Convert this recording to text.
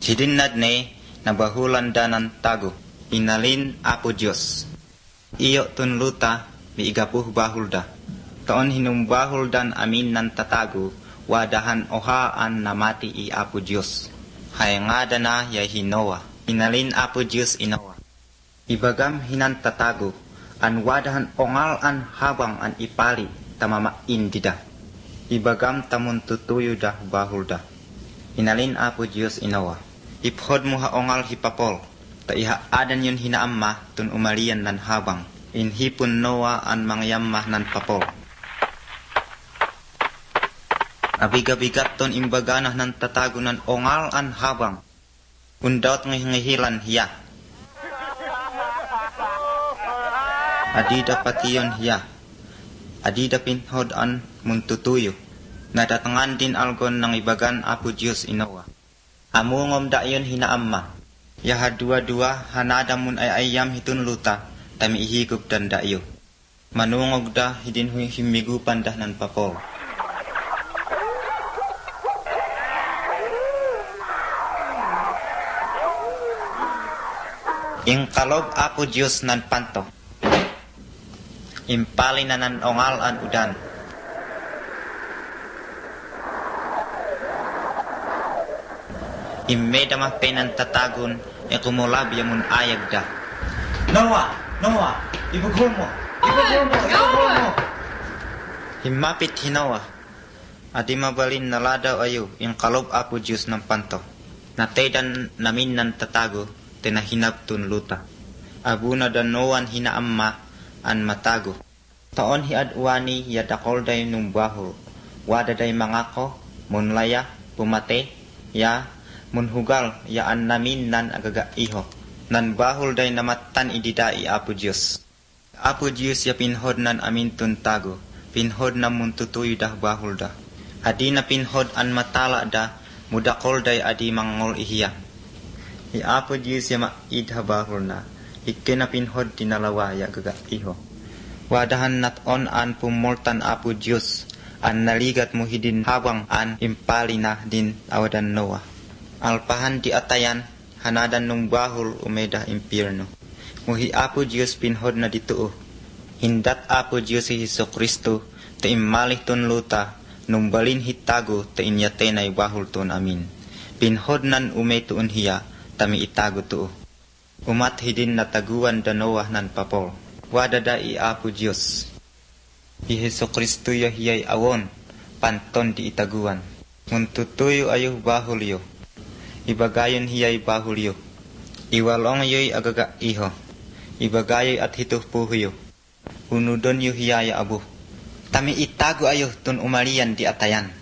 Sidinad ne nabahulan da ng tago. Inalin Apo Diyos. Iyo tunluta miigapuh bahul da. Taon hinumbahul dan amin ng tatago. Wadahan ohaan na mati i Apo Diyos. Hayangada na yay hinowa. Inalin Apo Diyos inawa. Ibagam hinan tatago. An wadahan ongal an habang an ipali tamama indida. Ibagam tamun tutuyo da bahul da. Inalin Apo Diyos inawa. Iphod mo haongal hipapol. Ta iha adan yun hinaamma tun umalian nan habang. Inhipon Noah an mangyamma nan papol. Abigabigat ton imbaganah nan tatago nan ongal an habang. Undaut ngihilan hiya. Adida patiyon hiya. Adida pinhod an muntutuyo. Nadatangan din algon ng ibagan Apo Diyos inawa. Amungom da yun hinaamma. Yaha dua-dua hanadamun ay ayam hitun luta. Tami ihigup dan da iyo. Manungog da hidin himigupan dah nan papol. Ingkalob Apo Diyos nan panto. Impali na nan ongal an udan. Immeda mahpenan tatagun e kumulab yamun ayag da. Noah! Ibughul mo! Himapit hinawa. Adi mabalin naladaw ayo ingkalob Apo Diyos ng panto. Natedan namin nan tatago tinahinap tun luta. Abuna dan Noan hinaamma an matago. Taon hiadwani yadakol day numbahul. Wada day mangako, munlaya, pumate, ya, munhugal, yaan namin nan agaga iho. Nan bahul day namatan idida i Apo Diyos. Apo Diyos ya pinhod nan amin tun tago. Pinhod na muntutuyo dah bahul da. Adi na pinhod an matala da, mudakol day adi mangol ihiya. I Apo Diyos ya maidha bahul na. Ikinapinhod tinalawa ya gaga iho. Wadahan naton an pumultan Apo Diyos. An naligat mo hidin habang an impali na din awadan Noah. Alpahan di atayan, hanadan nung bahul umeda impierno. Muhi Apo Diyos pinhod na dituo. Hindat Apo Diyos si Jesucristo, ta immalih tun luta, nung balin hitago, ta inyatenay bahul tun amin. Pinhod nan umetuun hiya, tami itago tuo. Umat hidin nataguan da Noah nan papol. Wadada i Apo Diyos. I Jesucristo ya hiyay awon, panton di itaguan. Muntutuyo ayuh bahul yo. Ibagayon hiyay bahul yo. Iwalong yo'y agaga iho. Ibagayoy at hituh puhuyo. Unudon yo hiyaya abuh. Tami itago ayuh tun umalian di atayan.